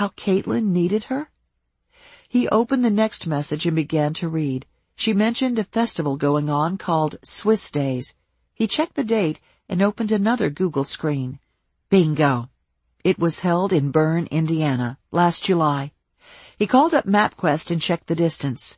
how Caitlin needed her? He opened the next message and began to read. She mentioned a festival going on called Swiss Days. He checked the date and opened another Google screen. Bingo! It was held in Bern, Indiana, last July. He called up MapQuest and checked the distance.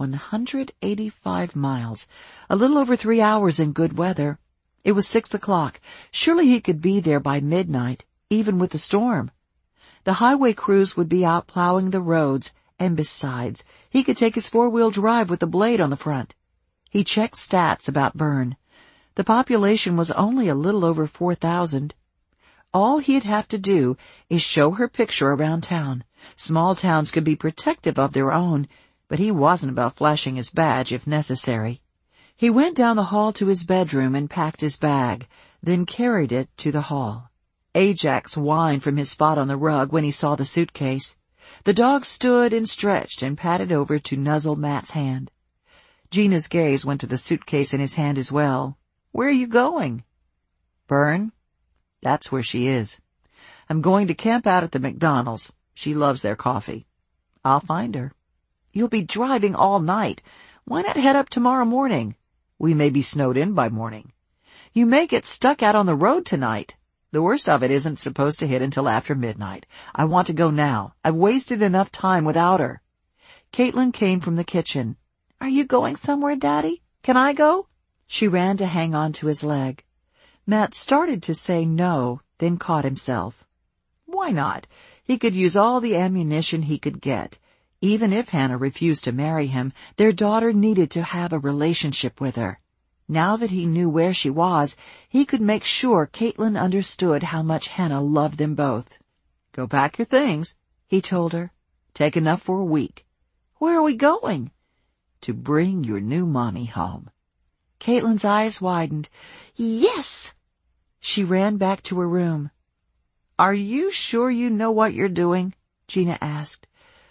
185 miles. A little over 3 hours in good weather. It was 6 o'clock. Surely he could be there by midnight, even with the storm. The highway crews would be out plowing the roads, and besides, he could take his four-wheel drive with the blade on the front. He checked stats about Bern. The population was only a little over 4,000. All he'd have to do is show her picture around town. Small towns could be protective of their own, but he wasn't about flashing his badge if necessary. He went down the hall to his bedroom and packed his bag, then carried it to the hall. Ajax whined from his spot on the rug when he saw the suitcase. The dog stood and stretched and padded over to nuzzle Matt's hand. Gina's gaze went to the suitcase in his hand as well. "Where are you going?" "Bern. That's where she is. I'm going to camp out at the McDonald's. She loves their coffee. I'll find her." "You'll be driving all night. Why not head up tomorrow morning?" "We may be snowed in by morning." "You may get stuck out on the road tonight." "The worst of it isn't supposed to hit until after midnight. I want to go now. I've wasted enough time without her." Caitlin came from the kitchen. "Are you going somewhere, Daddy? Can I go?" She ran to hang on to his leg. Matt started to say no, then caught himself. Why not? He could use all the ammunition he could get. Even if Hannah refused to marry him, their daughter needed to have a relationship with her. Now that he knew where she was, he could make sure Caitlin understood how much Hannah loved them both. "Go pack your things," he told her. "Take enough for a week." "Where are we going?" "To bring your new mommy home." Caitlin's eyes widened. "Yes!" She ran back to her room. "Are you sure you know what you're doing?" Gina asked.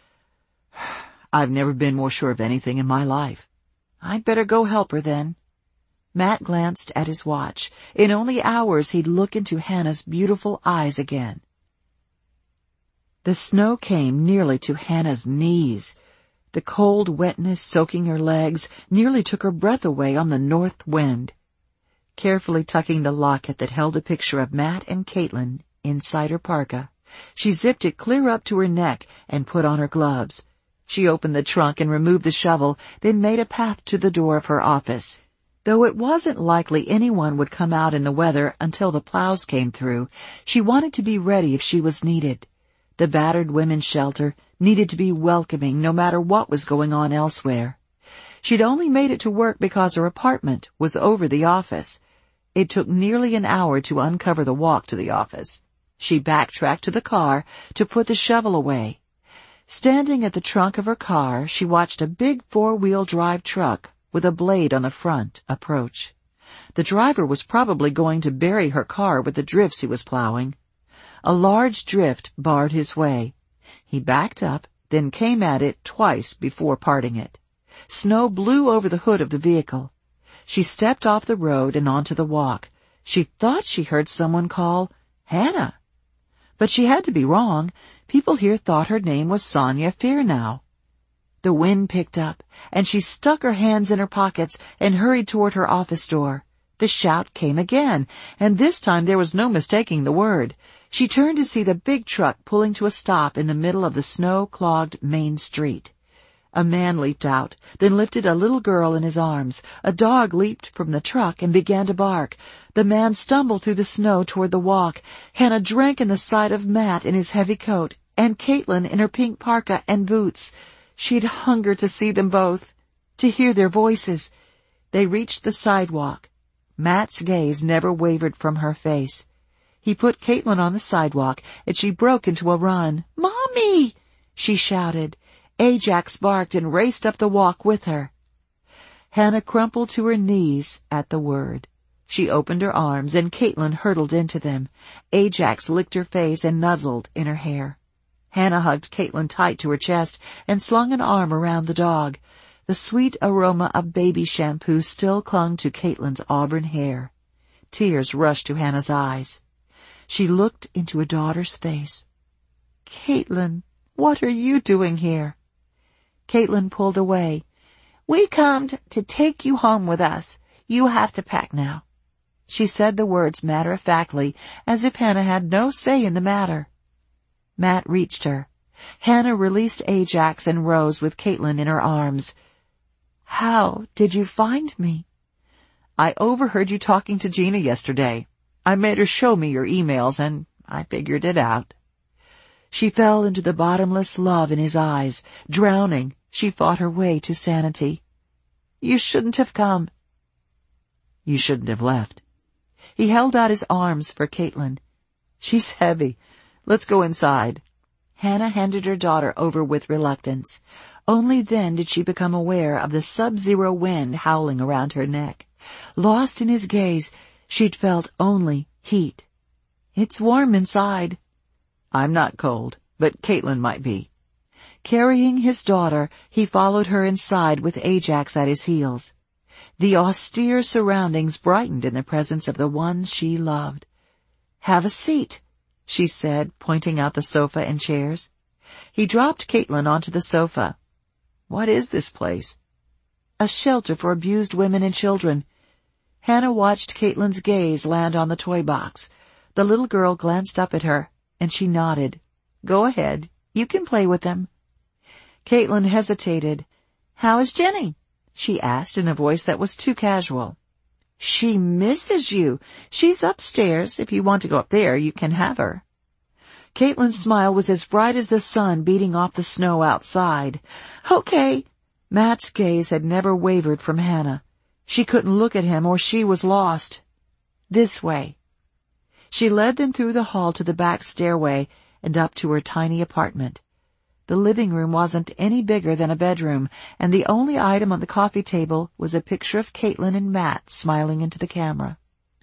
"I've never been more sure of anything in my life." "I'd better go help her then." Matt glanced at his watch. In only hours he'd look into Hannah's beautiful eyes again. The snow came nearly to Hannah's knees. The cold wetness soaking her legs nearly took her breath away on the north wind. Carefully tucking the locket that held a picture of Matt and Caitlin inside her parka, she zipped it clear up to her neck and put on her gloves. She opened the trunk and removed the shovel, then made a path to the door of her office. Though it wasn't likely anyone would come out in the weather until the plows came through, she wanted to be ready if she was needed. The battered women's shelter needed to be welcoming no matter what was going on elsewhere. She'd only made it to work because her apartment was over the office. It took nearly an hour to uncover the walk to the office. She backtracked to the car to put the shovel away. Standing at the trunk of her car, she watched a big four-wheel drive truck with a blade on the front approach. The driver was probably going to bury her car with the drifts he was plowing. A large drift barred his way. He backed up, then came at it twice before parting it. Snow blew over the hood of the vehicle. She stepped off the road and onto the walk. She thought she heard someone call, "Hannah." But she had to be wrong. People here thought her name was Sonia Fearnow. The wind picked up, and she stuck her hands in her pockets and hurried toward her office door. The shout came again, and this time there was no mistaking the word. She turned to see the big truck pulling to a stop in the middle of the snow-clogged main street. A man leaped out, then lifted a little girl in his arms. A dog leaped from the truck and began to bark. The man stumbled through the snow toward the walk. Hannah drank in the sight of Matt in his heavy coat, and Caitlin in her pink parka and boots. She'd hungered to see them both, to hear their voices. They reached the sidewalk. Matt's gaze never wavered from her face. He put Caitlin on the sidewalk, and she broke into a run. "Mommy!" she shouted. Ajax barked and raced up the walk with her. Hannah crumpled to her knees at the word. She opened her arms, and Caitlin hurtled into them. Ajax licked her face and nuzzled in her hair. Hannah hugged Caitlin tight to her chest and slung an arm around the dog. The sweet aroma of baby shampoo still clung to Caitlin's auburn hair. Tears rushed to Hannah's eyes. She looked into her daughter's face. Caitlin, what are you doing here? Caitlin pulled away. We comed to take you home with us. You have to pack now. She said the words matter-of-factly, as if Hannah had no say in the matter. Matt reached her. Hannah released Ajax and rose with Caitlin in her arms. How did you find me? I overheard you talking to Gina yesterday. I made her show me your emails, and I figured it out. She fell into the bottomless love in his eyes. Drowning, she fought her way to sanity. You shouldn't have come. You shouldn't have left. He held out his arms for Caitlin. She's heavy. Let's go inside. Hannah handed her daughter over with reluctance. Only then did she become aware of the sub-zero wind howling around her neck. Lost in his gaze, she'd felt only heat. It's warm inside. I'm not cold, but Caitlin might be. Carrying his daughter, he followed her inside with Ajax at his heels. The austere surroundings brightened in the presence of the one she loved. Have a seat, she said, pointing out the sofa and chairs. He dropped Caitlin onto the sofa. What is this place? A shelter for abused women and children. Hannah watched Caitlin's gaze land on the toy box. The little girl glanced up at her, and she nodded. Go ahead. You can play with them. Caitlin hesitated. How is Jenny? She asked in a voice that was too casual. She misses you. She's upstairs. If you want to go up there, you can have her. Caitlin's smile was as bright as the sun beating off the snow outside. Okay. Matt's gaze had never wavered from Hannah. She couldn't look at him or she was lost. This way. She led them through the hall to the back stairway and up to her tiny apartment. The living room wasn't any bigger than a bedroom, and the only item on the coffee table was a picture of Caitlin and Matt smiling into the camera.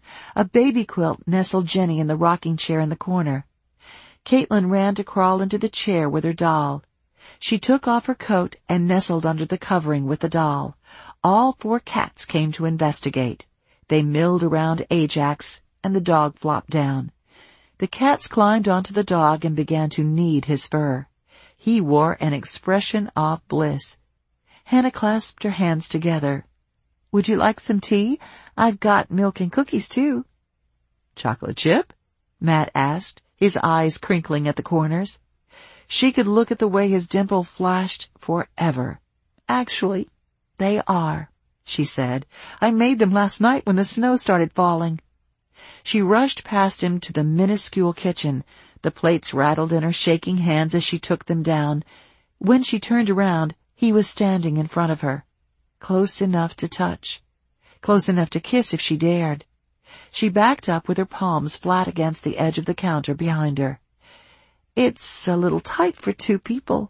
A baby quilt nestled Jenny in the rocking chair in the corner. Caitlin ran to crawl into the chair with her doll. She took off her coat and nestled under the covering with the doll. All 4 cats came to investigate. They milled around Ajax, and the dog flopped down. The cats climbed onto the dog and began to knead his fur. He wore an expression of bliss. Hannah clasped her hands together. Would you like some tea? I've got milk and cookies, too. Chocolate chip? Matt asked, his eyes crinkling at the corners. She could look at the way his dimple flashed forever. Actually, they are, she said. I made them last night when the snow started falling. She rushed past him to the minuscule kitchen. The plates rattled in her shaking hands as she took them down. When she turned around, he was standing in front of her, close enough to touch, close enough to kiss if she dared. She backed up with her palms flat against the edge of the counter behind her. It's a little tight for 2 people.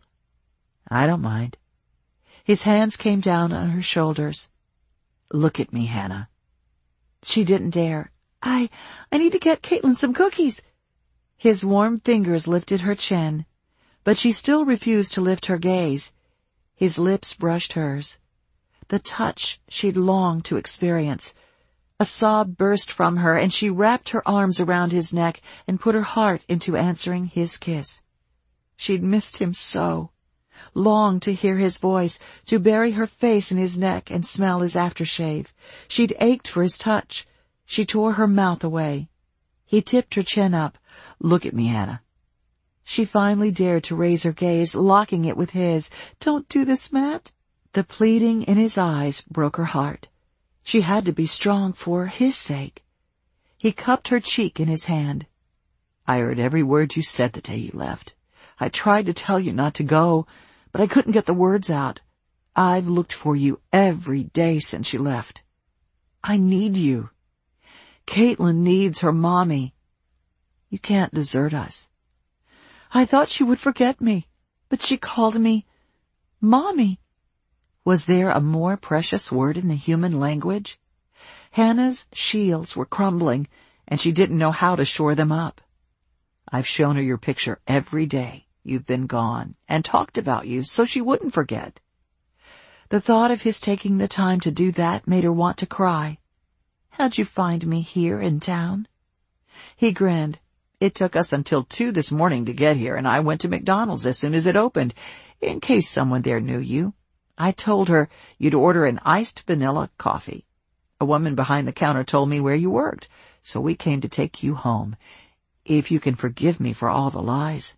I don't mind. His hands came down on her shoulders. Look at me, Hannah. She didn't dare. I need to get Caitlin some cookies. His warm fingers lifted her chin, but she still refused to lift her gaze. His lips brushed hers. The touch she'd longed to experience. A sob burst from her, and she wrapped her arms around his neck and put her heart into answering his kiss. She'd missed him so, longed to hear his voice, to bury her face in his neck and smell his aftershave. She'd ached for his touch. She tore her mouth away. He tipped her chin up. Look at me, Hannah. She finally dared to raise her gaze, locking it with his. Don't do this, Matt. The pleading in his eyes broke her heart. She had to be strong for his sake. He cupped her cheek in his hand. I heard every word you said the day you left. I tried to tell you not to go, but I couldn't get the words out. I've looked for you every day since you left. I need you. Caitlin needs her mommy. You can't desert us. I thought she would forget me, but she called me Mommy. Was there a more precious word in the human language? Hannah's shields were crumbling, and she didn't know how to shore them up. I've shown her your picture every day you've been gone, and talked about you so she wouldn't forget. The thought of his taking the time to do that made her want to cry. How'd you find me here in town? He grinned. It took us until 2 this morning to get here, and I went to McDonald's as soon as it opened, in case someone there knew you. I told her you'd order an iced vanilla coffee. A woman behind the counter told me where you worked, so we came to take you home. If you can forgive me for all the lies."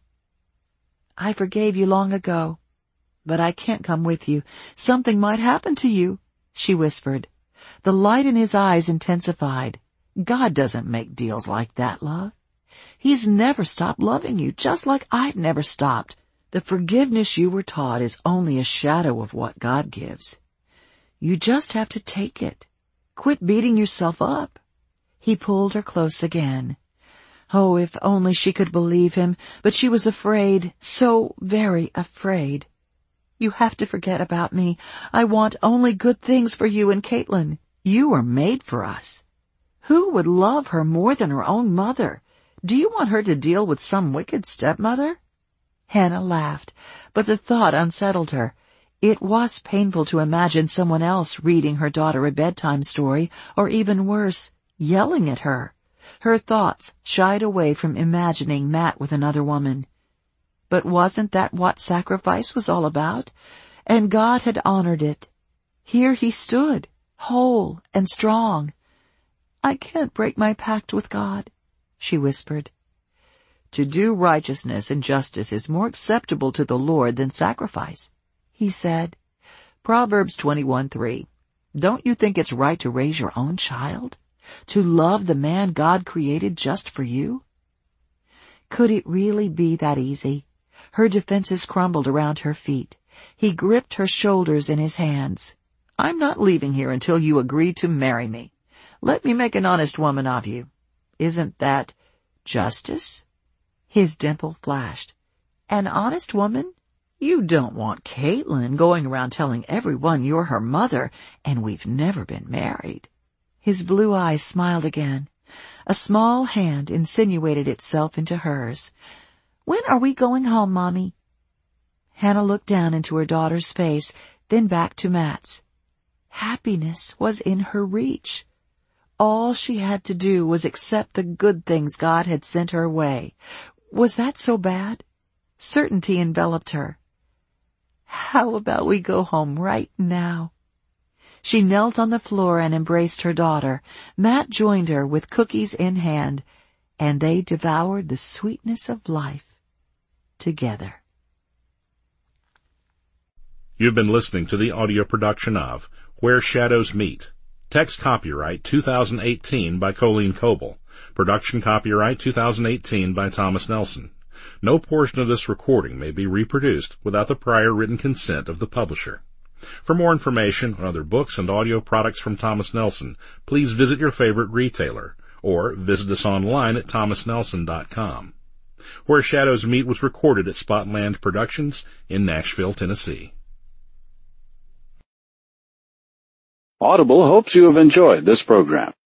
"I forgave you long ago, but I can't come with you. Something might happen to you," she whispered. The light in his eyes intensified. "God doesn't make deals like that, love. He's never stopped loving you, just like I've never stopped. The forgiveness you were taught is only a shadow of what God gives. You just have to take it. Quit beating yourself up." He pulled her close again. Oh, if only she could believe him, but she was afraid, so very afraid. "You have to forget about me. I want only good things for you and Caitlin. You were made for us. Who would love her more than her own mother? Do you want her to deal with some wicked stepmother?" Hannah laughed, but the thought unsettled her. It was painful to imagine someone else reading her daughter a bedtime story, or even worse, yelling at her. Her thoughts shied away from imagining Matt with another woman. But wasn't that what sacrifice was all about? And God had honored it. Here he stood, whole and strong. "I can't break my pact with God," she whispered. "To do righteousness and justice is more acceptable to the Lord than sacrifice," he said. Proverbs 21:3. Don't you think it's right to raise your own child? To love the man God created just for you? Could it really be that easy? Her defenses crumbled around her feet. He gripped her shoulders in his hands. "I'm not leaving here until you agree to marry me. Let me make an honest woman of you. Isn't that justice?" His dimple flashed. "An honest woman? You don't want Caitlin going around telling everyone you're her mother and we've never been married." His blue eyes smiled again. A small hand insinuated itself into hers. "When are we going home, Mommy?" Hannah looked down into her daughter's face, then back to Matt's. Happiness was in her reach. All she had to do was accept the good things God had sent her way. Was that so bad? Certainty enveloped her. "How about we go home right now?" She knelt on the floor and embraced her daughter. Matt joined her with cookies in hand, and they devoured the sweetness of life together. You've been listening to the audio production of Where Shadows Meet. Text copyright 2018 by Colleen Coble. Production copyright 2018 by Thomas Nelson. No portion of this recording may be reproduced without the prior written consent of the publisher. For more information on other books and audio products from Thomas Nelson, please visit your favorite retailer or visit us online at thomasnelson.com. Where Shadows Meet was recorded at Spotland Productions in Nashville, Tennessee. Audible hopes you have enjoyed this program.